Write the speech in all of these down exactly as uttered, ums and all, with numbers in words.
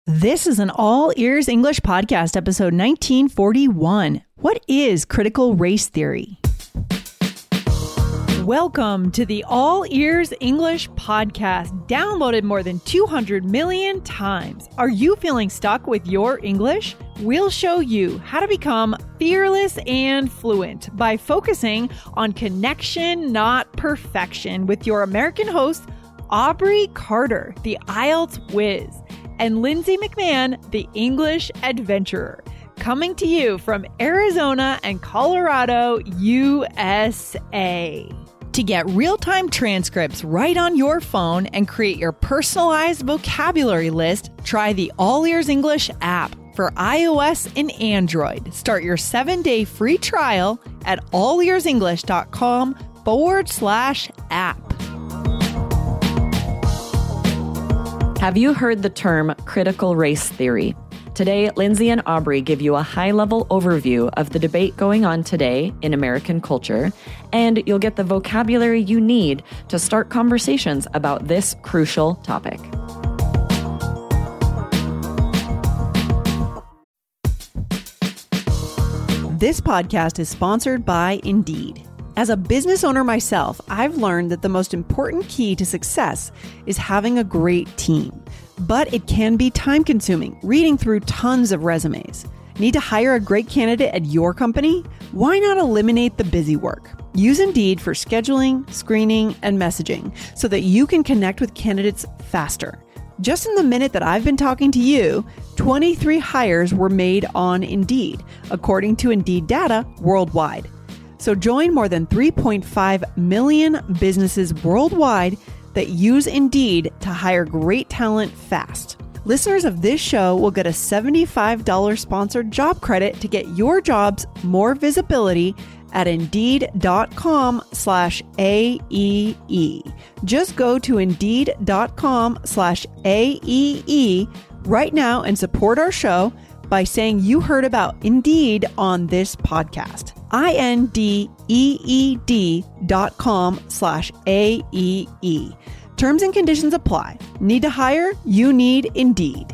This is an All Ears English podcast, episode nineteen forty-one. What is critical race theory? Welcome to the All Ears English podcast, downloaded more than two hundred million times. Are you feeling stuck with your English? We'll show you how to become fearless and fluent by focusing on connection, not perfection, with your American host, Aubrey Carter, the I E L T S whiz, and Lindsay McMahon, the English adventurer, coming to you from Arizona and Colorado, U S A. To get real-time transcripts right on your phone and create your personalized vocabulary list, try the All Ears English app for iOS and Android. Start your seven-day free trial at allearsenglish.com forward slash app. Have you heard the term critical race theory? Today, Lindsay and Aubrey give you a high-level overview of the debate going on today in American culture, and you'll get the vocabulary you need to start conversations about this crucial topic. This podcast is sponsored by Indeed. As a business owner myself, I've learned that the most important key to success is having a great team. But it can be time-consuming, reading through tons of resumes. Need to hire a great candidate at your company? Why not eliminate the busy work? Use Indeed for scheduling, screening, and messaging so that you can connect with candidates faster. Just in the minute that I've been talking to you, twenty-three hires were made on Indeed, according to Indeed data worldwide. So join more than three point five million businesses worldwide that use Indeed to hire great talent fast. Listeners of this show will get a seventy-five dollars sponsored job credit to get your jobs more visibility at Indeed.com slash AEE. Just go to Indeed.com slash AEE right now and support our show by saying you heard about Indeed on this podcast. I-N-D-E-E-D dot com slash A-E-E. Terms and conditions apply. Need to hire? You need Indeed.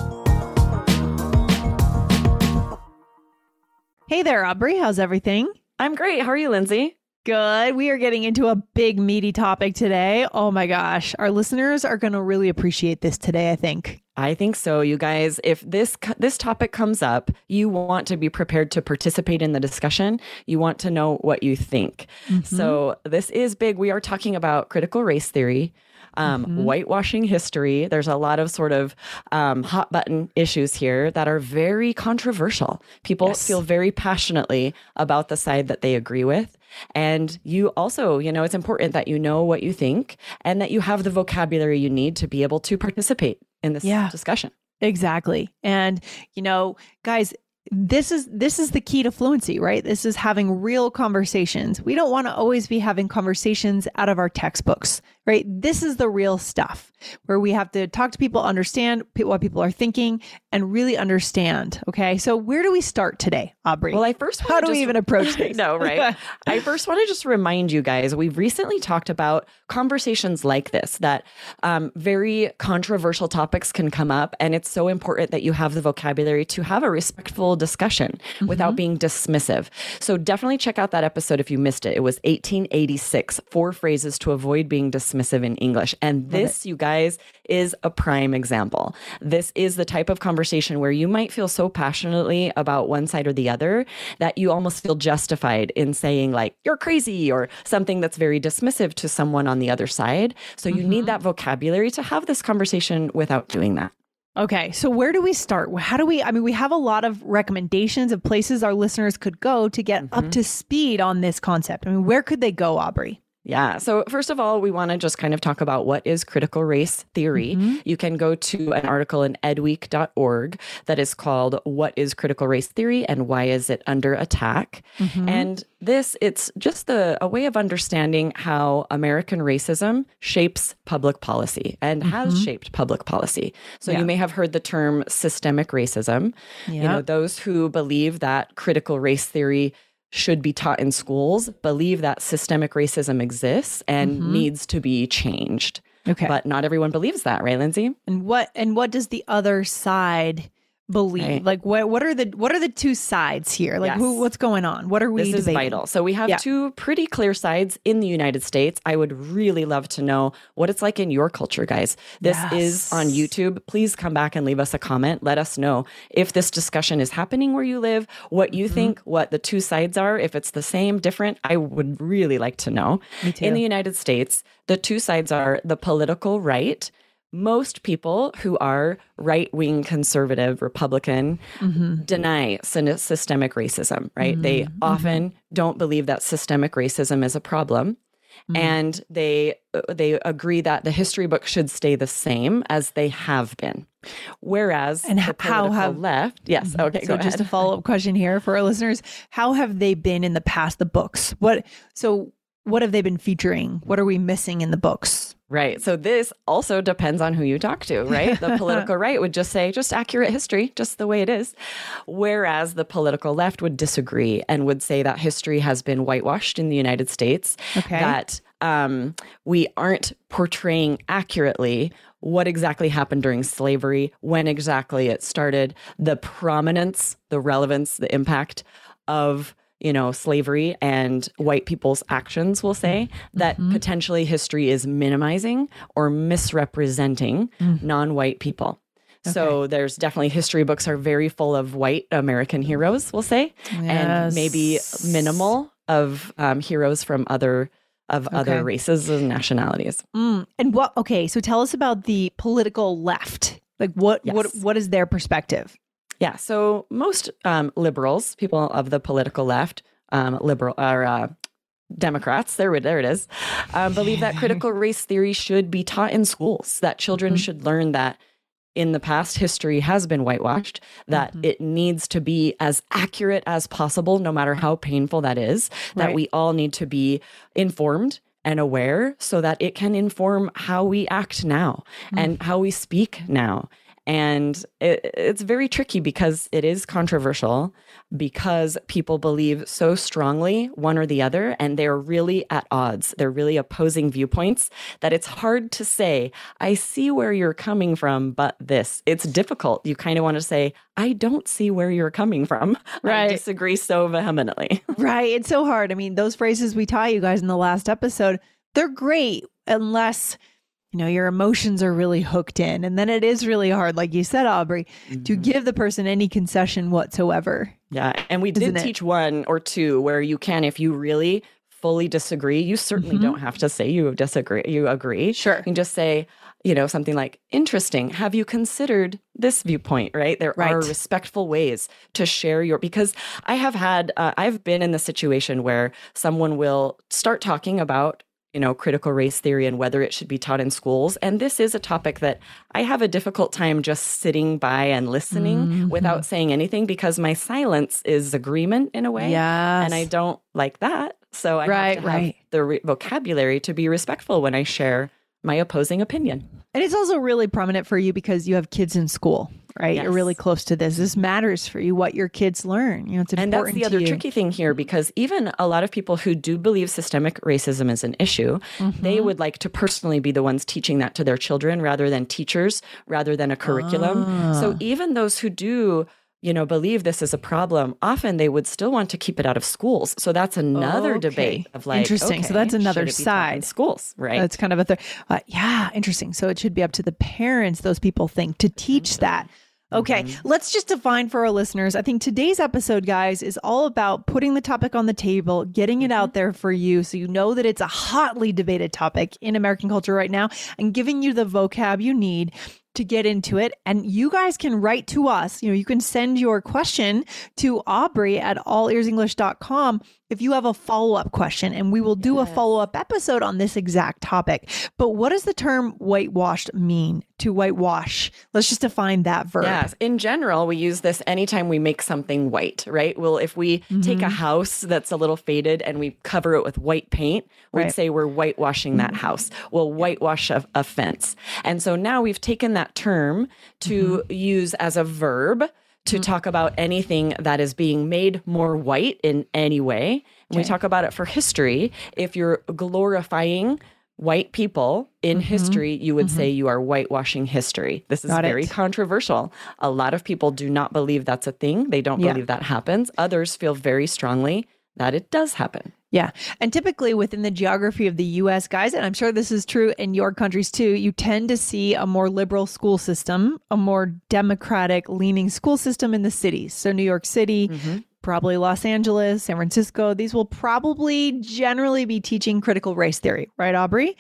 Hey there, Aubrey. How's everything? I'm great. How are you, Lindsay? Good. We are getting into a big, meaty topic today. Oh my gosh. Our listeners are going to really appreciate this today, I think. I think so, you guys. If this this topic comes up, you want to be prepared to participate in the discussion. You want to know what you think. Mm-hmm. So this is big. We are talking about critical race theory, um, mm-hmm. whitewashing history. There's a lot of sort of um, hot button issues here that are very controversial. People yes. feel very passionately about the side that they agree with. And you also, you know, it's important that you know what you think and that you have the vocabulary you need to be able to participate in this yeah, discussion. Exactly. And, you know, guys, this is this is the key to fluency, right? This is having real conversations. We don't want to always be having conversations out of our textbooks, right? This is the real stuff where we have to talk to people, understand what people are thinking, and really understand. Okay. So where do we start today, Aubrey? Well, I first how do just, we even approach this? No, right? I first want to just remind you guys, we've recently talked about conversations like this, that um, very controversial topics can come up. And it's so important that you have the vocabulary to have a respectful discussion mm-hmm. without being dismissive. So definitely check out that episode if you missed it. It was eighteen eighty-six, four phrases to avoid being dismissive in English. And this, you guys, is a prime example. This is the type of conversation where you might feel so passionately about one side or the other that you almost feel justified in saying like, you're crazy, or something that's very dismissive to someone on the other side. So you mm-hmm. need that vocabulary to have this conversation without doing that. Okay, so where do we start? How do we, I mean, we have a lot of recommendations of places our listeners could go to get mm-hmm. up to speed on this concept. I mean, where could they go, Aubrey? Yeah. So first of all, we want to just kind of talk about what is critical race theory. Mm-hmm. You can go to an article in edweek dot org that is called What is Critical Race Theory and Why is it Under Attack? Mm-hmm. And this, it's just the, a way of understanding how American racism shapes public policy and mm-hmm. has shaped public policy. So yeah. you may have heard the term systemic racism. Yep. You know, those who believe that critical race theory should be taught in schools believe that systemic racism exists and mm-hmm. needs to be changed. Okay. But not everyone believes that, right, Lindsay? And what and what does the other side believe? Right. Like what what are the what are the two sides here? Like Yes. who what's going on? What are we This is debating? vital. So we have Yeah. two pretty clear sides in the United States. I would really love to know what it's like in your culture, guys. This Yes. is on YouTube. Please come back and leave us a comment. Let us know if this discussion is happening where you live, what you Mm-hmm. think, what the two sides are, if it's the same, different. I would really like to know. Me too. In the United States, the two sides are the political right. Most people who are right-wing conservative Republican Mm-hmm. deny syn- systemic racism, right? They often don't believe that systemic racism is a problem. Mm-hmm. And they they agree that the history books should stay the same as they have been. Whereas And the h- how political have- left, yes, okay, So go just ahead. a follow-up question here for our listeners. How have they been in the past, the books? What so what have they been featuring? What are we missing in the books? Right. So this also depends on who you talk to, right? The political right would just say, just accurate history, just the way it is. Whereas the political left would disagree and would say that history has been whitewashed in the United States, Okay. that um, we aren't portraying accurately what exactly happened during slavery, when exactly it started, the prominence, the relevance, the impact of you know, slavery and white people's actions, we'll say, that potentially history is minimizing or misrepresenting non-white people. So there's definitely history books are very full of white American heroes, we'll say, and maybe Yes. minimal of um, heroes from other of other Okay. races and nationalities. Mm. And what okay, so tell us about the political left. Like what what Yes. what is their perspective? Yeah. So most um, liberals, people of the political left, um, liberal or uh, Democrats, there, there it is, um, believe that critical race theory should be taught in schools. That children Mhm. should learn that in the past, history has been whitewashed. That Mhm. it needs to be as accurate as possible, no matter how painful that is. That Right. we all need to be informed and aware, so that it can inform how we act now and how we speak now. And it, it's very tricky because it is controversial, because people believe so strongly one or the other, and they're really at odds. They're really opposing viewpoints that it's hard to say, I see where you're coming from, but this. It's difficult. You kind of want to say, I don't see where you're coming from. Right. I disagree so vehemently. Right. It's so hard. I mean, those phrases we taught you guys in the last episode, they're great unless, you know, your emotions are really hooked in. And then it is really hard, like you said, Aubrey, to give the person any concession whatsoever. Yeah. And we Isn't did it? teach one or two where you can, if you really fully disagree, you certainly Mhm. don't have to say you disagree, you agree. Sure. You can just say, you know, something like, interesting. Have you considered this viewpoint, right? There Right. are respectful ways to share your, because I have had, uh, I've been in the situation where someone will start talking about, you know, critical race theory and whether it should be taught in schools. And this is a topic that I have a difficult time just sitting by and listening Mhm. without saying anything, because my silence is agreement in a way. Yes. And I don't like that. So I Right, have to have right. the re- vocabulary to be respectful when I share my opposing opinion. And it's also really prominent for you because you have kids in school, right? You're Yes. really close to this. This matters for you, what your kids learn. You know, it's important And that's the to other you. tricky thing here, because even a lot of people who do believe systemic racism is an issue, they Mhm. would like to personally be the ones teaching that to their children rather than teachers, rather than a curriculum. So Ah. even those who do, you know, believe this is a problem, often they would still want to keep it out of schools. So that's another Okay. debate of like, Interesting. So okay, that's another should it be taught in side. schools, right? That's kind of a third. Uh, yeah, interesting. So it should be up to the parents, those people think, to teach that. Okay, let's just define for our listeners. I think today's episode, guys, is all about putting the topic on the table, getting it out there for you so you know that it's a hotly debated topic in American culture right now, and giving you the vocab you need to get into it. And you guys can write to us. You know, you can send your question to Aubrey at all ears english dot com if you have a follow-up question, and we will do a Yes. follow-up episode on this exact topic. But what does the term whitewashed mean? To whitewash. Let's just define that verb. Yes. In general, we use this anytime we make something white, right? Well, if we take a Mhm. house that's a little faded and we cover it with white paint, we'd Right. say we're whitewashing that house. We'll whitewash a, a fence. And so now we've taken that term to use as a verb to talk about anything that is being made more white in any way. And we Okay. talk about it for history. If you're glorifying white people in Mm-hmm. history, you would Mm-hmm. say you are whitewashing history. This is Got very it. controversial. A lot of people do not believe that's a thing. They don't Yeah. believe that happens. Others feel very strongly that it does happen. Yeah. And typically within the geography of the U S, guys, and I'm sure this is true in your countries too, you tend to see a more liberal school system, a more democratic leaning school system in the cities. So New York City, Mm-hmm. probably Los Angeles, San Francisco, these will probably generally be teaching critical race theory, right, Aubrey?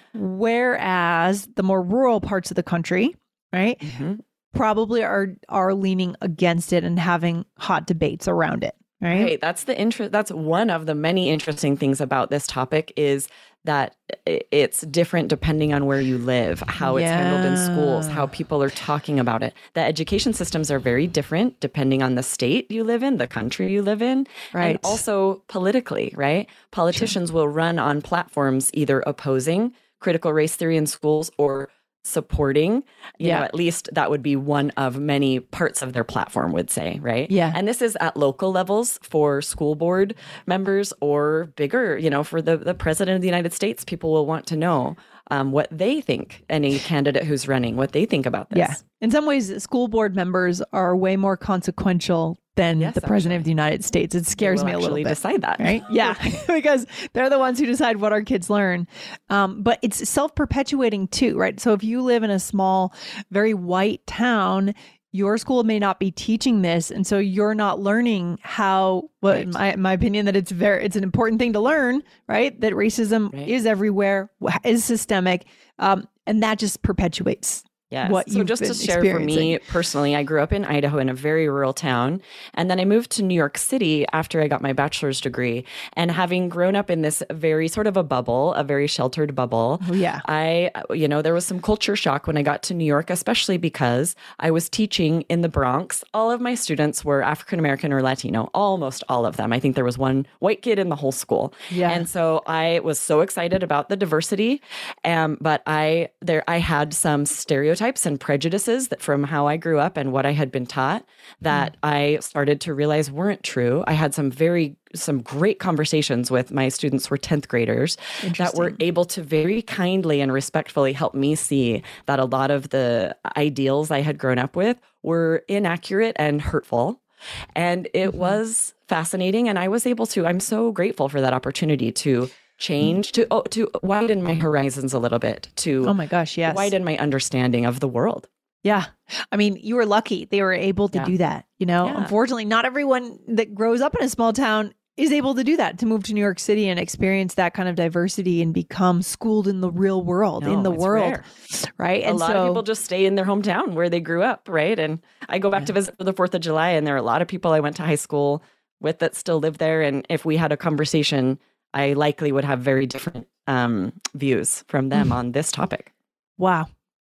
Whereas the more rural parts of the country, right, Mm-hmm. probably are are leaning against it and having hot debates around it. Right. Right. That's the interest. That's one of the many interesting things about this topic is that i- it's different depending on where you live, how it's handled in schools, Yeah. how people are talking about it. The education systems are very different depending on the state you live in, the country you live in, Right. and also politically, right? Politicians will run on platforms either opposing critical race theory in schools or supporting, you Yeah. know, at least that would be one of many parts of their platform would say, right? Yeah. And this is at local levels for school board members or bigger, you know, for the, the president of the United States, people will want to know um, what they think, any candidate who's running, what they think about this. Yeah. In some ways, school board members are way more consequential than Yes, the president of the United States. It They scares will me a little actually bit. decide that. Right? Yeah, because they're the ones who decide what our kids learn. Um, but it's self-perpetuating too, right? So if you live in a small, very white town, your school may not be teaching this, and so you're not learning how. Well, in my, in my opinion, that it's very it's an important thing to learn, right? That racism Right. is everywhere, is systemic, um, and that just perpetuates. Yes. What so you've just to been share for me experiencing. personally, I grew up in Idaho in a very rural town. And then I moved to New York City after I got my bachelor's degree. And having grown up in this very sort of a bubble, a very sheltered bubble, Oh, yeah. I, you know, there was some culture shock when I got to New York, especially because I was teaching in the Bronx. All of my students were African American or Latino, almost all of them. I think there was one white kid in the whole school. Yeah. And so I was so excited about the diversity. Um, but I there I had some stereotypes and prejudices that from how I grew up and what I had been taught that I started to realize weren't true. I had some very some great conversations with my students who were tenth graders that were able to very kindly and respectfully help me see that a lot of the ideals I had grown up with were inaccurate and hurtful. And it was fascinating. And I was able to, I'm so grateful for that opportunity to change, to oh, to widen my horizons a little bit, to Oh my gosh, yes. widen my understanding of the world. Yeah. I mean, you were lucky they were able to Yeah. do that. You know, Yeah. unfortunately, not everyone that grows up in a small town is able to do that, to move to New York City and experience that kind of diversity and become schooled in the real world, in No, the it's world. rare. Right. A lot of people just stay in their hometown where they grew up, right? And I go back to visit for the fourth of July, and there are a lot of people I went to high school with that still live there. And if we had a conversation, I likely would have very different um, views from them on this topic. Wow.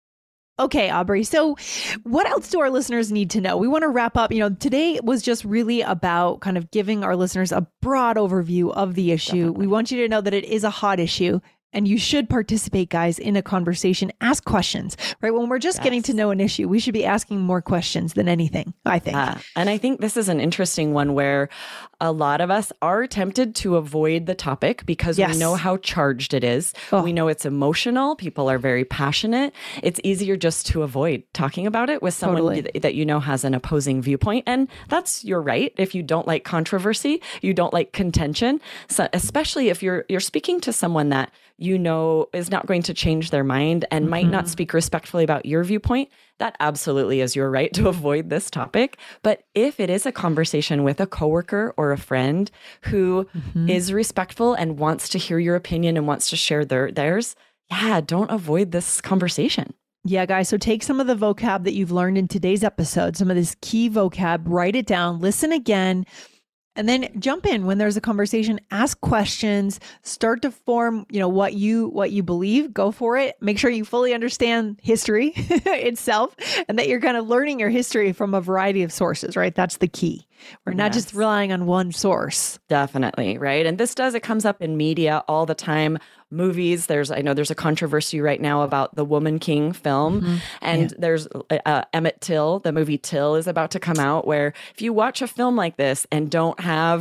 Okay, Aubrey. So, what else do our listeners need to know? We want to wrap up. You know, today was just really about kind of giving our listeners a broad overview of the issue. Definitely. We want you to know that it is a hot issue. And you should participate, guys, in a conversation. Ask questions, right? When we're just getting to Yes. know an issue, we should be asking more questions than anything, I think. Uh, and I think this is an interesting one where a lot of us are tempted to avoid the topic because Yes. we know how charged it is. Oh. We know it's emotional. People are very passionate. It's easier just to avoid talking about it with someone Totally. th- that you know has an opposing viewpoint. And that's your right. If you don't like controversy, you don't like contention, so especially if you're you're speaking to someone that you know is not going to change their mind and might not speak respectfully about your viewpoint, that absolutely is your right to avoid this topic. But if it is a conversation with a coworker or a friend who is respectful and wants to hear your opinion and wants to share their theirs, yeah, don't avoid this conversation. Yeah, guys. So take some of the vocab that you've learned in today's episode, some of this key vocab, write it down, listen again, and then jump in when there's a conversation, ask questions, start to form, you know, what you what you believe, go for it. Make sure you fully understand history itself and that you're kind of learning your history from a variety of sources, right? That's the key. We're not just Yes. relying on one source. Definitely, right? And this does, it comes up in media all the time. Movies, there's, I know there's a controversy right now about the Woman King film. And there's uh, Emmett Till, the movie Till is about to come out, where if you watch a film like this and don't have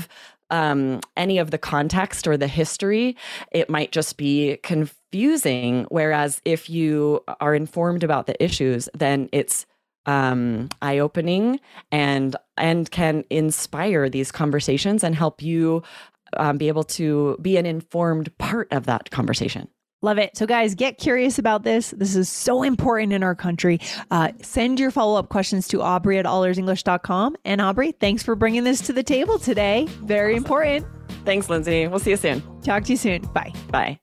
um, any of the context or the history, it might just be confusing. Whereas if you are informed about the issues, then it's um, eye-opening and and can inspire these conversations and help you um, be able to be an informed part of that conversation. Love it. So guys, get curious about this. This is so important in our country. Uh, send your follow-up questions to Aubrey at all ears english dot com. And Aubrey, thanks for bringing this to the table today. Very awesome. Important. Thanks, Lindsay. We'll see you soon. Talk to you soon. Bye. Bye.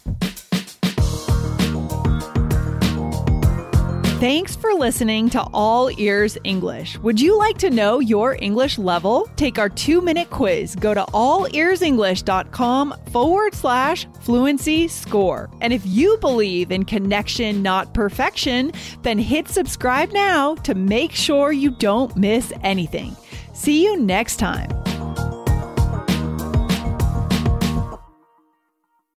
Thanks for listening to All Ears English. Would you like to know your English level? Take our two-minute quiz. Go to all ears english dot com forward slash fluency score. And if you believe in connection, not perfection, then hit subscribe now to make sure you don't miss anything. See you next time.